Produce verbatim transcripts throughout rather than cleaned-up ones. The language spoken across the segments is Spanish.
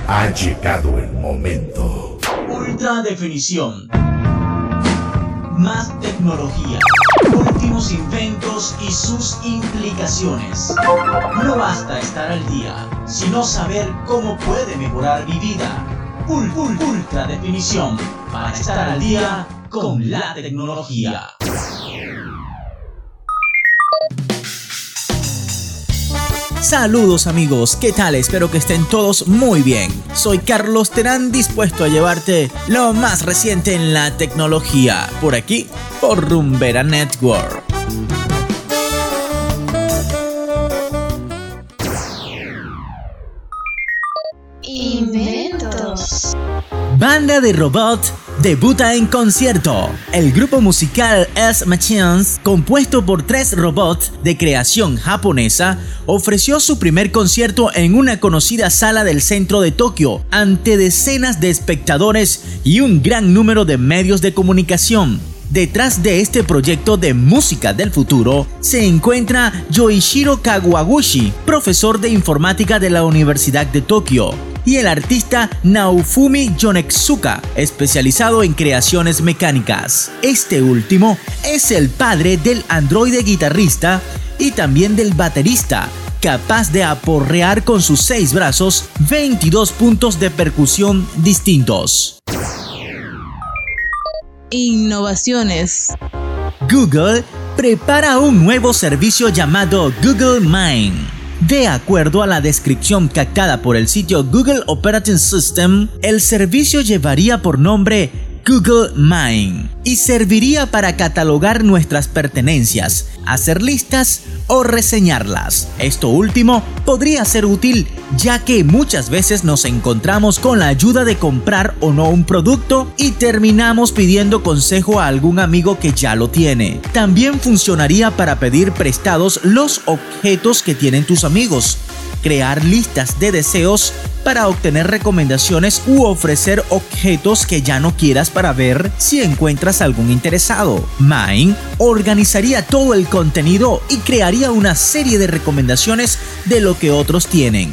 Ha llegado el momento. Ultra definición. Más tecnología. Últimos inventos y sus implicaciones. No basta estar al día, sino saber cómo puede mejorar mi vida. Ul- ul- ultra definición. Para estar al día con la tecnología. Saludos amigos, ¿qué tal? Espero que estén todos muy bien. Soy Carlos Terán, dispuesto a llevarte lo más reciente en la tecnología, por aquí, por Rumbera Network. Inventos. Banda de Robot debuta en concierto. El grupo musical S Machines, compuesto por tres robots de creación japonesa, ofreció su primer concierto en una conocida sala del centro de Tokio, ante decenas de espectadores y un gran número de medios de comunicación. Detrás de este proyecto de música del futuro se encuentra Yoichiro Kawaguchi, profesor de informática de la Universidad de Tokio, y el artista Naofumi Yonetsuka, especializado en creaciones mecánicas. Este último es el padre del androide guitarrista y también del baterista, capaz de aporrear con sus seis brazos veintidós puntos de percusión distintos. Innovaciones. Google prepara un nuevo servicio llamado Google Mind. De acuerdo a la descripción captada por el sitio Google Operating System, el servicio llevaría por nombre Google Mind y serviría para catalogar nuestras pertenencias, hacer listas o reseñarlas. Esto último podría ser útil ya que muchas veces nos encontramos con la ayuda de comprar o no un producto y terminamos pidiendo consejo a algún amigo que ya lo tiene. También funcionaría para pedir prestados los objetos que tienen tus amigos, crear listas de deseos para obtener recomendaciones u ofrecer objetos que ya no quieras para ver si encuentras algún interesado. Mind organizaría todo el contenido y crearía una serie de recomendaciones de lo que otros tienen.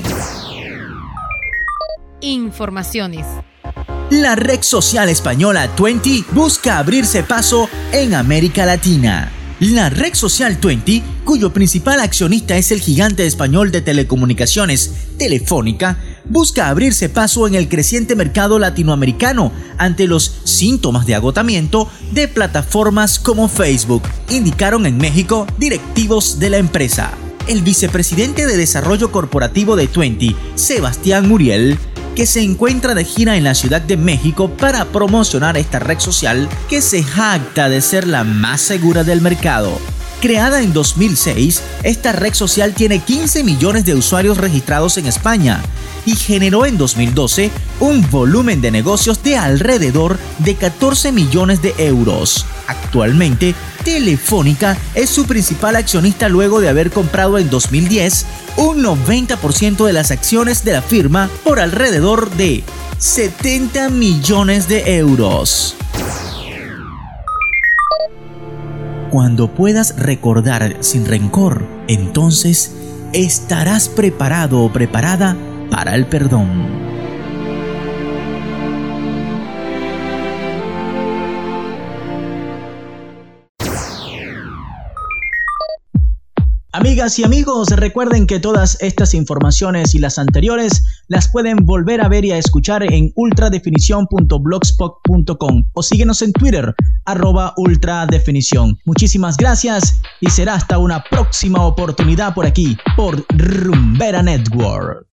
Informaciones. La red social española veinte busca abrirse paso en América Latina. La red social veinte, cuyo principal accionista es el gigante español de telecomunicaciones Telefónica, busca abrirse paso en el creciente mercado latinoamericano ante los síntomas de agotamiento de plataformas como Facebook, indicaron en México directivos de la empresa. El vicepresidente de Desarrollo Corporativo de veinte, Sebastián Muriel, que se encuentra de gira en la Ciudad de México para promocionar esta red social que se jacta de ser la más segura del mercado. Creada en dos mil seis, esta red social tiene quince millones de usuarios registrados en España y generó en dos mil doce un volumen de negocios de alrededor de catorce millones de euros. Actualmente, Telefónica es su principal accionista luego de haber comprado en dos mil diez un noventa por ciento de las acciones de la firma por alrededor de setenta millones de euros. Cuando puedas recordar sin rencor, entonces estarás preparado o preparada para el perdón. Amigas y amigos, recuerden que todas estas informaciones y las anteriores las pueden volver a ver y a escuchar en ultradefinición punto blogspot punto com o síguenos en Twitter, arroba ultradefinición. Muchísimas gracias y será hasta una próxima oportunidad por aquí, por Rumbera Network.